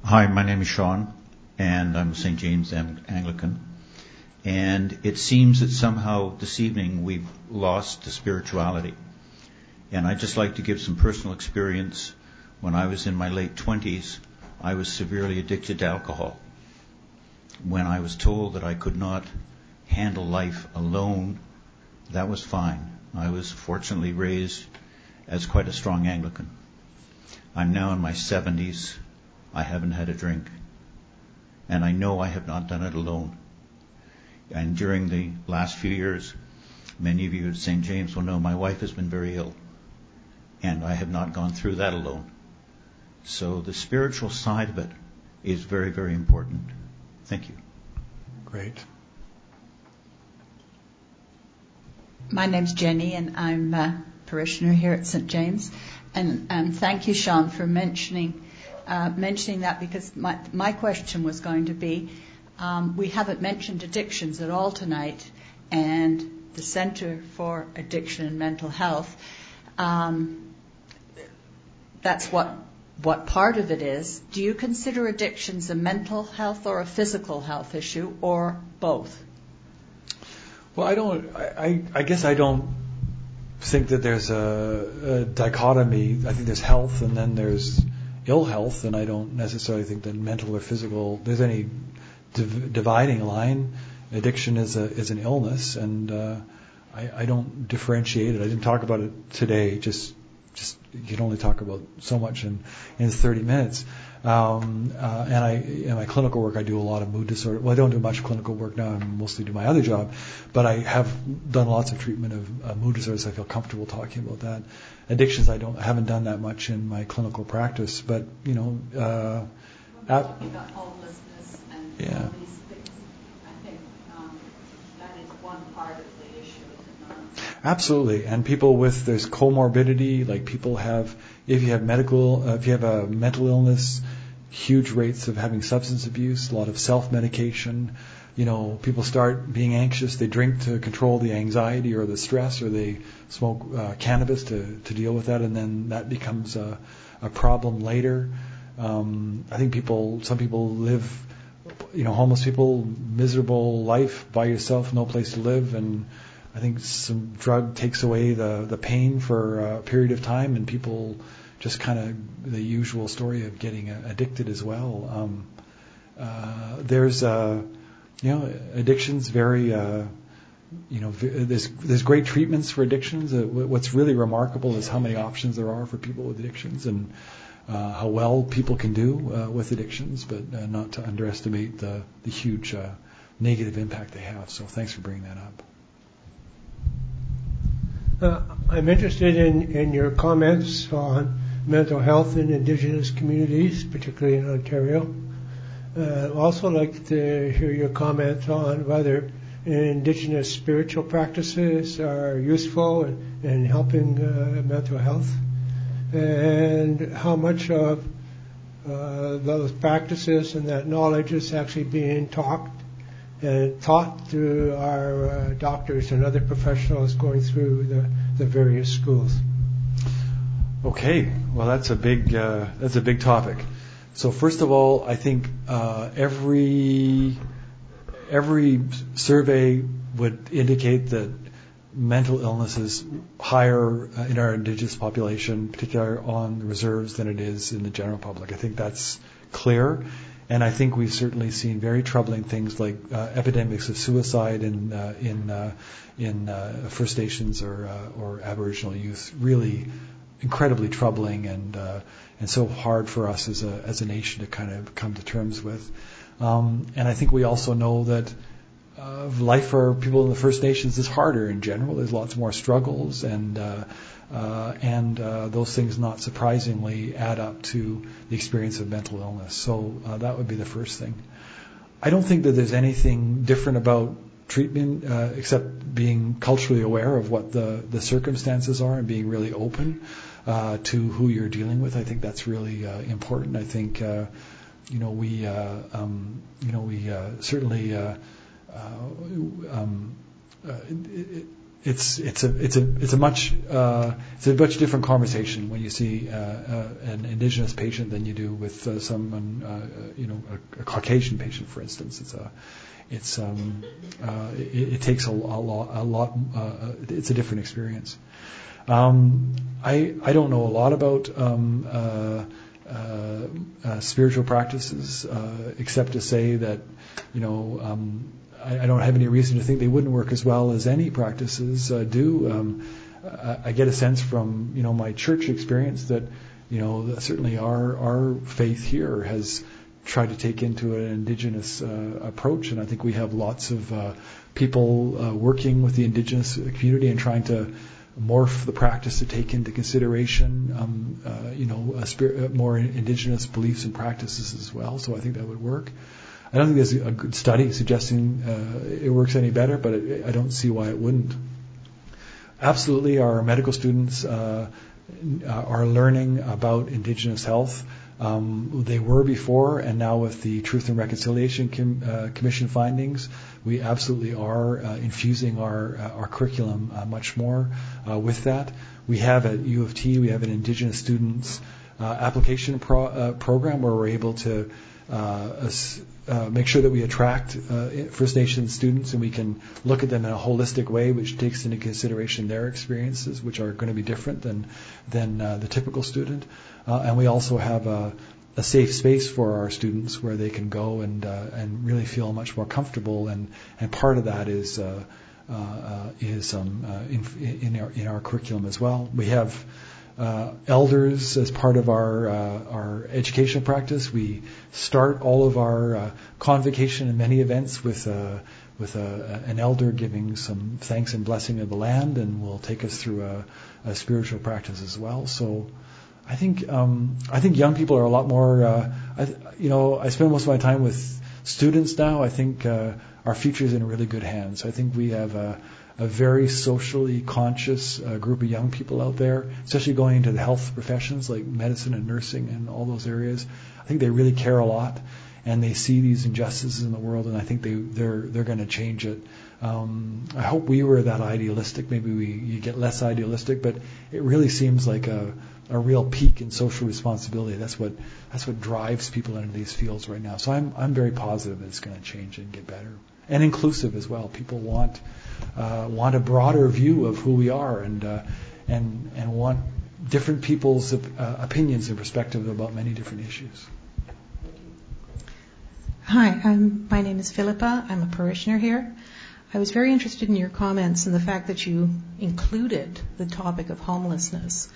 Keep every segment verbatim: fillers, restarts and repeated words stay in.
Hi, my name is Sean, and I'm a Saint James Anglican. And it seems that somehow this evening we've lost the spirituality. And I'd just like to give some personal experience. When I was in my late twenties, I was severely addicted to alcohol. When I was told that I could not handle life alone, that was fine. I was fortunately raised as quite a strong Anglican. I'm now in my seventies. I haven't had a drink. And I know I have not done it alone. And during the last few years, many of you at Saint James will know my wife has been very ill. And I have not gone through that alone. So the spiritual side of it is very, very important. Thank you. Great. My name's Jenny, and I'm a parishioner here at Saint James. And, and thank you, Sean, for mentioning uh, mentioning that, because my, my question was going to be, um, we haven't mentioned addictions at all tonight, and the Centre for Addiction and Mental Health, um, that's what what part of it is. Do you consider addictions a mental health or a physical health issue, or both? Well, I don't. I, I guess I don't think that there's a, a dichotomy. I think there's health, and then there's ill health, and I don't necessarily think that mental or physical there's any div- dividing line. Addiction is a is an illness, and uh, I, I don't differentiate it. I didn't talk about it today. Just just you can only talk about so much in in thirty minutes. Um, uh, and I, in my clinical work, I do a lot of mood disorder. Well, I don't do much clinical work now. I mostly do my other job, but I have done lots of treatment of uh, mood disorders. So I feel comfortable talking about that. Addictions, I don't, I haven't done that much in my clinical practice, but you know, uh, We're talking about homelessness and yeah. all these things. I think um, that is one part of the issue, is it not? Absolutely, and people with there's comorbidity, like people have, if you have medical, uh, if you have a mental illness, huge rates of having substance abuse, a lot of self-medication. You know, people start being anxious, they drink to control the anxiety or the stress, or they smoke uh, cannabis to, to deal with that, and then that becomes a, a problem later. Um, I think people, some people live, you know, homeless people, miserable life by yourself, no place to live, and I think some drug takes away the, the pain for a period of time, and people just kind of the usual story of getting addicted as well. Um, uh, there's, uh, you know, addictions very, uh, you know, there's there's great treatments for addictions. Uh, what's really remarkable is how many options there are for people with addictions, and uh, how well people can do uh, with addictions, but uh, not to underestimate the, the huge uh, negative impact they have. So thanks for bringing that up. Uh, I'm interested in, in your comments on mental health in Indigenous communities, particularly in Ontario. Uh, I'd also like to hear your comments on whether Indigenous spiritual practices are useful in, in helping uh, mental health, and how much of uh, those practices and that knowledge is actually being taught and taught to our uh, doctors and other professionals going through the, the various schools. Okay, well that's a big uh, that's a big topic. So first of all, I think uh, every every survey would indicate that mental illness is higher uh, in our Indigenous population, particularly on the reserves, than it is in the general public. I think that's clear. And I think we've certainly seen very troubling things like uh, epidemics of suicide in uh, in uh, in uh, First Nations or uh, or Aboriginal youth. Really incredibly troubling, and uh, and so hard for us as a as a nation to kind of come to terms with. Um, and I think we also know that uh, life for people in the First Nations is harder in general. There's lots more struggles, and uh, uh, and uh, those things, not surprisingly, add up to the experience of mental illness. So uh, that would be the first thing. I don't think that there's anything different about treatment uh, except being culturally aware of what the, the circumstances are and being really open uh, to who you're dealing with. I think that's really uh, important. I think uh, you know we uh, um, you know we uh, certainly uh, uh, um, uh, it, it, it's it's a it's a it's a much uh, it's a much different conversation when you see uh, uh, an Indigenous patient than you do with uh, someone uh, you know a, a Caucasian patient, for instance. It's a it's um, uh, it, it takes a, a lot a lot uh, it's a different experience. Um, I I don't know a lot about um, uh, uh, uh, spiritual practices uh, except to say that you know. Um, I don't have any reason to think they wouldn't work as well as any practices uh, do. Um, I, I get a sense from you know my church experience that you know that certainly our our faith here has tried to take into an Indigenous uh, approach, and I think we have lots of uh, people uh, working with the Indigenous community and trying to morph the practice to take into consideration um, uh, you know a spirit, more Indigenous beliefs and practices as well. So I think that would work. I don't think there's a good study suggesting uh, it works any better, but it, I don't see why it wouldn't. Absolutely, our medical students uh, are learning about Indigenous health. Um, they were before, and now with the Truth and Reconciliation Com- uh, Commission findings, we absolutely are uh, infusing our uh, our curriculum uh, much more uh, with that. We have at U of T, we have an Indigenous students uh, application pro- uh, program where we're able to uh, uh, make sure that we attract uh, First Nations students and we can look at them in a holistic way, which takes into consideration their experiences, which are going to be different than than uh, the typical student. Uh, and we also have a, a safe space for our students where they can go and uh, and really feel much more comfortable. And, and part of that is uh, uh, is um, uh, in, in our in our curriculum as well. We have uh, elders as part of our uh, our educational practice. We start all of our uh, convocation and many events with uh, with a, an elder giving some thanks and blessing of the land, and will take us through a, a spiritual practice as well. So. I think um, I think young people are a lot more. Uh, I, you know, I spend most of my time with students now. I think uh, our future is in really good hands. I think we have a, a very socially conscious uh, group of young people out there, especially going into the health professions like medicine and nursing and all those areas. I think they really care a lot, and they see these injustices in the world, and I think they they're they're going to change it. Um, I hope we were that idealistic. Maybe we you get less idealistic, but it really seems like a a real peak in social responsibility. That's what that's what drives people into these fields right now. So I'm I'm very positive that it's going to change and get better and inclusive as well. People want uh, want a broader view of who we are and uh, and and want different people's uh, opinions and perspectives about many different issues. Hi, I'm, my name is Philippa. I'm a parishioner here. I was very interested in your comments and the fact that you included the topic of homelessness.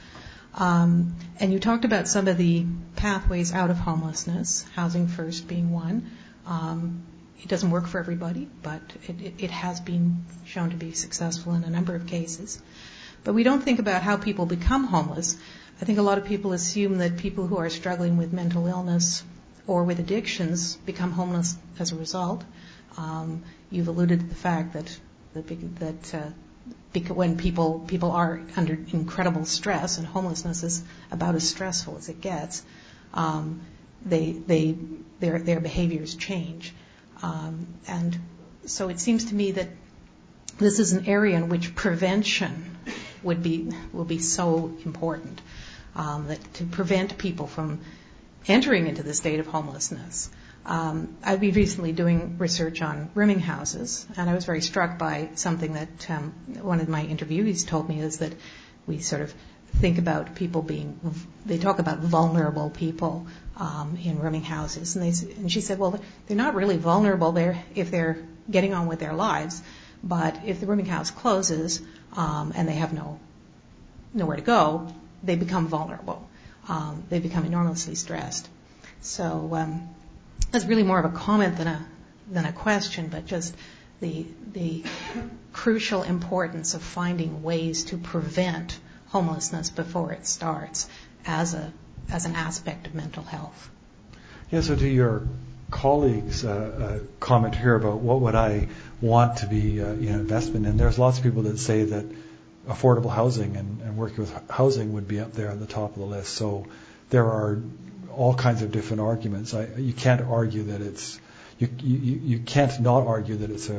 Um, and you talked about some of the pathways out of homelessness, housing first being one. Um, it doesn't work for everybody, but it, it, it has been shown to be successful in a number of cases. But we don't think about how people become homeless. I think a lot of people assume that people who are struggling with mental illness or with addictions become homeless as a result. Um, you've alluded to the fact that that, that uh, Because when people people are under incredible stress, and homelessness is about as stressful as it gets, um, they they their their behaviors change, um, and so it seems to me that this is an area in which prevention would be will be so important, um, that to prevent people from entering into the state of homelessness. Um, I've been recently doing research on rooming houses, and I was very struck by something that um, one of my interviewees told me, is that we sort of think about people being, they talk about vulnerable people um, in rooming houses, and, they, and she said, well, they're not really vulnerable there if they're getting on with their lives, but if the rooming house closes um, and they have no nowhere to go, they become vulnerable. Um, they become enormously stressed. So um, that's really more of a comment than a than a question, but just the the crucial importance of finding ways to prevent homelessness before it starts as a as an aspect of mental health. Yeah. So to your colleagues' uh, uh, comment here about what would I want to be uh, you know investment in, there's lots of people that say that affordable housing and, and working with housing would be up there on the top of the list. So there are all kinds of different arguments. I, you can't argue that it's you, you you can't not argue that it's a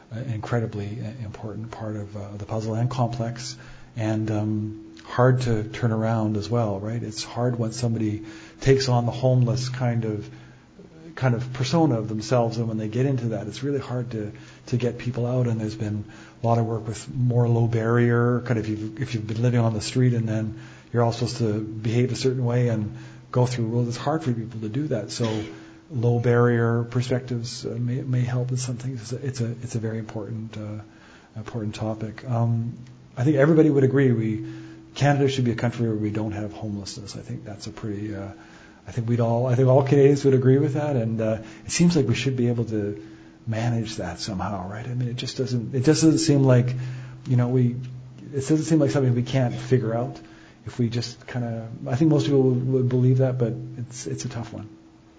an incredibly important part of uh, the puzzle and complex and um, hard to turn around as well, right? It's hard when somebody takes on the homeless kind of kind of persona of themselves, and when they get into that, it's really hard to to get people out. And there's been a lot of work with more low barrier, kind of if you've, if you've been living on the street and then you're all supposed to behave a certain way and go through rules. It's hard for people to do that. So low barrier perspectives uh, may, may help in some things. It's a it's a, it's a very important uh, important topic. Um, I think everybody would agree we Canada should be a country where we don't have homelessness. I think that's a pretty. Uh, I think we'd all. I think all Canadians would agree with that, and uh, it seems like we should be able to manage that somehow, right? I mean, it just doesn't. It just doesn't seem like, you know, we. It doesn't seem like something we can't figure out if we just kind of. I think most people would, would believe that, but it's it's a tough one.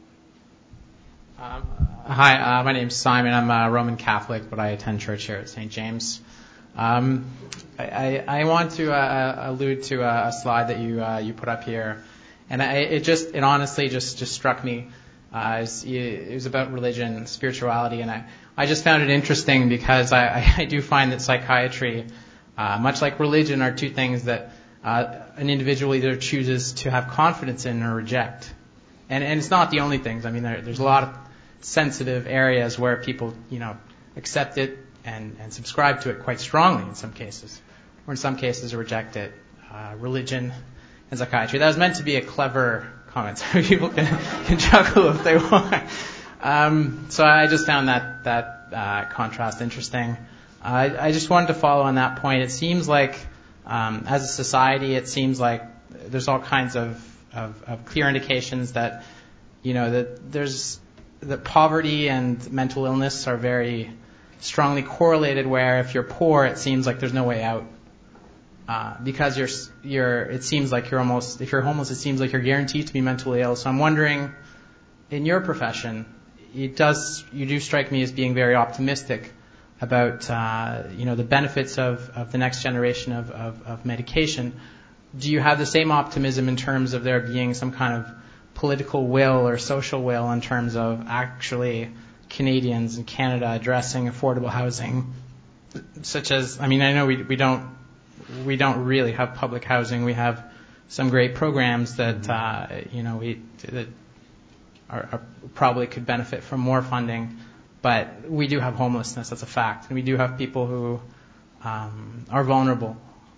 Um, hi, uh, my name's Simon. I'm a Roman Catholic, but I attend church here at Saint James. Um, I, I, I want to uh, allude to a, a slide that you uh, you put up here, and I, it just it honestly just, just struck me. Uh, it, was, it was about religion, spirituality, and I, I just found it interesting because I, I do find that psychiatry, uh, much like religion, are two things that uh, an individual either chooses to have confidence in or reject. And, and it's not the only things. I mean, there, there's a lot of sensitive areas where people, you know, accept it and, and subscribe to it quite strongly in some cases, or in some cases reject it. Uh, religion and psychiatry. That was meant to be a clever comment, so people can, can chuckle if they want. Um, so I just found that that uh, contrast interesting. I, I just wanted to follow on that point. It seems like, um, as a society, it seems like there's all kinds of, of, of clear indications that, you know, that there's that poverty and mental illness are very strongly correlated. Where if you're poor, it seems like there's no way out. Uh, because you're, you're, it seems like you're almost, if you're homeless, it seems like you're guaranteed to be mentally ill. So I'm wondering, in your profession, it does, you do strike me as being very optimistic about, uh, you know, the benefits of, of the next generation of, of, of medication. Do you have the same optimism in terms of there being some kind of political will or social will in terms of actually Canadians and Canada addressing affordable housing, such as, I mean, I know we, we don't, we don't really have public housing. We have some great programs that, uh, you know, we that are, are probably could benefit from more funding, but we do have homelessness. That's a fact, and we do have people who um, are vulnerable.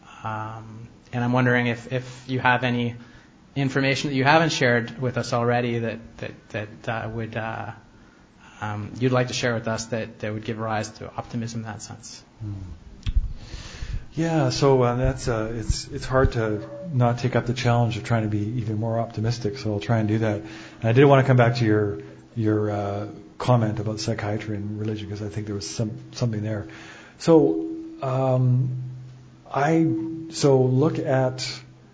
Um, and I'm wondering if, if you have any information that you haven't shared with us already that that that uh, would uh, um, you'd like to share with us that, that would give rise to optimism in that sense. Hmm. Yeah, so uh, that's uh, it's it's hard to not take up the challenge of trying to be even more optimistic. So I'll try and do that. And I did want to come back to your your uh, comment about psychiatry and religion because I think there was some something there. So um, I so look at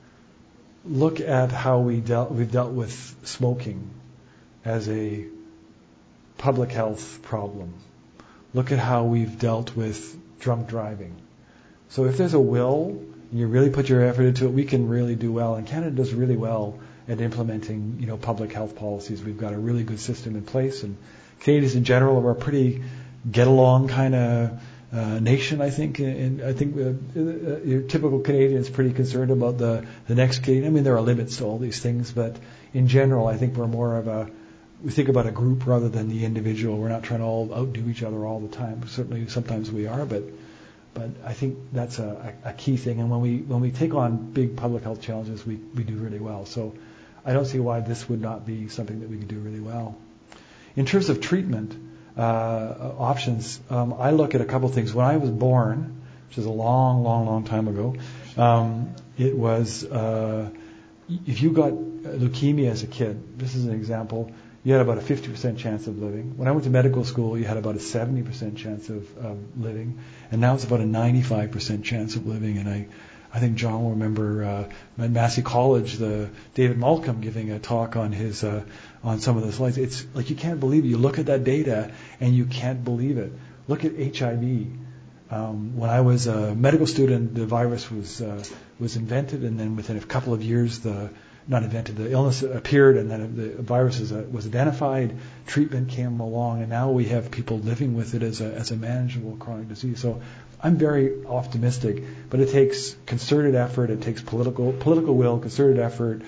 look at how we dealt we've dealt with smoking as a public health problem. Look at how we've dealt with drunk driving. So if there's a will, and you really put your effort into it, we can really do well. And Canada does really well at implementing, you know, public health policies. We've got a really good system in place, and Canadians in general are a pretty get-along kind of uh, nation, I think. And I think uh, uh, your typical Canadian is pretty concerned about the, the next Canadian. I mean, there are limits to all these things, but in general, I think we're more of a, we think about a group rather than the individual. We're not trying to all outdo each other all the time. Certainly, sometimes we are, but But I think that's a, a key thing. And when we when we take on big public health challenges, we, we do really well. So I don't see why this would not be something that we could do really well. In terms of treatment uh, options, um, I look at a couple things. When I was born, which is a long, long, long time ago, um, it was uh, if you got leukemia as a kid, this is an example, you had about a fifty percent chance of living. When I went to medical school, you had about a seventy percent chance of, of living. And now it's about a ninety-five percent chance of living. And I, I think John will remember uh, at Massey College, the David Malcolm giving a talk on his uh, on some of the slides. It's like you can't believe it. You look at that data and you can't believe it. Look at H I V. Um, when I was a medical student, the virus was uh, was invented, and then within a couple of years, the not invented, the illness appeared and then the virus was, was identified, treatment came along, and now we have people living with it as a, as a manageable chronic disease. So I'm very optimistic, but it takes concerted effort, it takes political political will, concerted effort,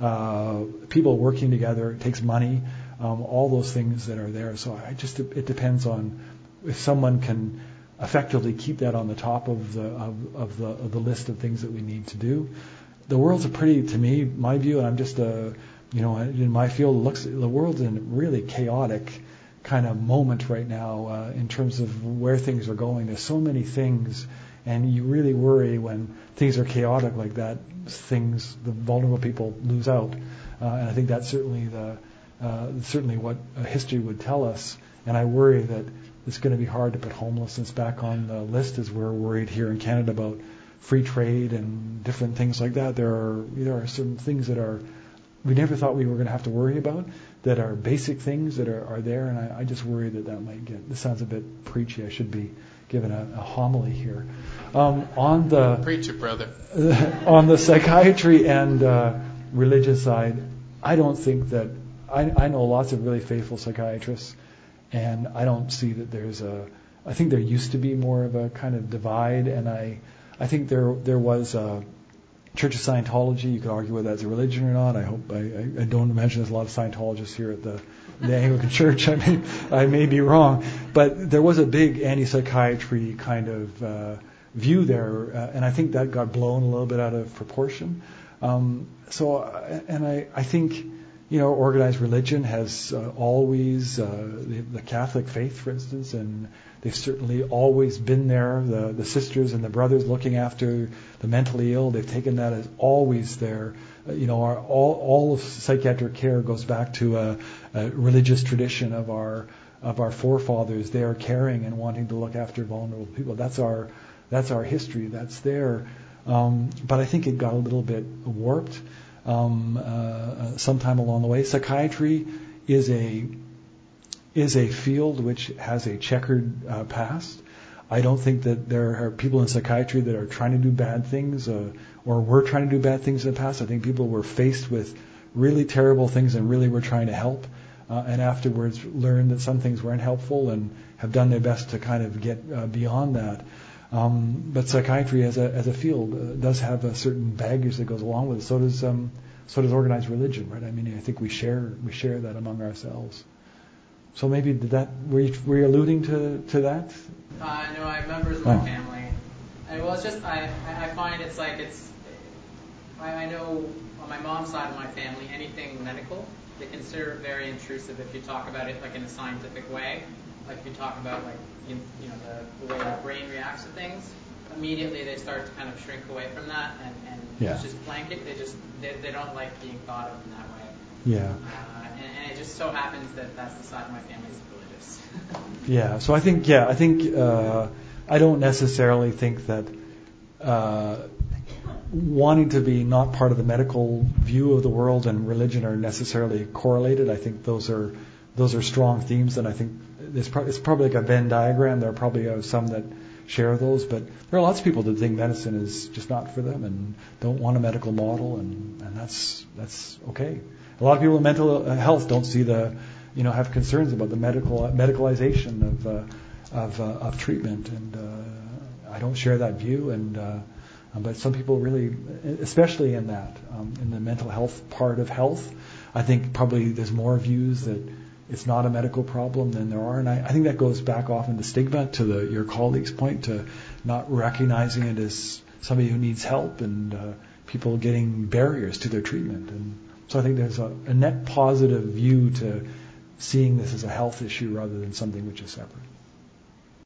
uh, people working together, it takes money, um, all those things that are there. So I just it depends on if someone can effectively keep that on the top of the of, of the of the list of things that we need to do. The world's a pretty, to me, my view, and I'm just a, you know, in my field, looks the world's in a really chaotic kind of moment right now uh, in terms of where things are going. There's so many things, and you really worry when things are chaotic like that. Things, the vulnerable people lose out, uh, and I think that's certainly the uh, certainly what history would tell us. And I worry that it's going to be hard to put homelessness back on the list, as we're worried here in Canada about free trade and different things like that. There are there are certain things that are we never thought we were going to have to worry about, that are basic things that are, are there, and I, I just worry that that might get. This sounds a bit preachy. I should be given a, a homily here. Um, on the preach it, brother. On the psychiatry and uh, religion side, I don't think that I, I know lots of really faithful psychiatrists, and I don't see that there's a. I think there used to be more of a kind of divide, and I. I think there there was a Church of Scientology. You could argue whether that's a religion or not. I hope I, I, I don't imagine there's a lot of Scientologists here at the, the Anglican Church. I may I may be wrong, but there was a big anti-psychiatry kind of uh, view there, uh, and I think that got blown a little bit out of proportion. Um, so, and I I think you know organized religion has uh, always uh, the, the Catholic faith, for instance, and they've certainly always been there, the, the sisters and the brothers looking after the mentally ill. They've taken that as always there. Uh, you know, our, all, all of psychiatric care goes back to a, a religious tradition of our of our forefathers. They are caring and wanting to look after vulnerable people. That's our that's our history. That's there. Um, but I think it got a little bit warped um, uh, sometime along the way. Psychiatry is a is a field which has a checkered uh, past. I don't think that there are people in psychiatry that are trying to do bad things uh, or were trying to do bad things in the past. I think people were faced with really terrible things and really were trying to help uh, and afterwards learned that some things weren't helpful and have done their best to kind of get uh, beyond that. Um, but psychiatry as a as a field uh, does have a certain baggage that goes along with it. So does um, so does organized religion, right? I mean, I think we share we share that among ourselves. So maybe did that were you, were you alluding to, to that? Uh, no, I have members of my oh. family. And well, it's just I I find it's like it's I, I know on my mom's side of my family anything medical they consider it very intrusive if you talk about it like in a scientific way. Like if you talk about like you, you know the, the way the brain reacts to things, immediately they start to kind of shrink away from that and, and yeah. it's just blanket. They just they, they don't like being thought of in that way. Yeah. Uh, and, and it just so happens that that's the side of my family is religious. Yeah. So I think yeah I think uh, I don't necessarily think that uh, wanting to be not part of the medical view of the world and religion are necessarily correlated. I think those are those are strong themes, and I think there's pro- it's probably like a Venn diagram. There are probably uh, some that share those, but there are lots of people that think medicine is just not for them and don't want a medical model, and, and that's that's okay. A lot of people in mental health don't see the, you know, have concerns about the medical medicalization of uh, of, uh, of treatment, and uh, I don't share that view. And uh, but some people really, especially in that, um, in the mental health part of health, I think probably there's more views that it's not a medical problem than there are, and I, I think that goes back often to stigma, to the, your colleague's point, to not recognizing it as somebody who needs help, and uh, people getting barriers to their treatment. And so I think there's a, a net positive view to seeing this as a health issue rather than something which is separate.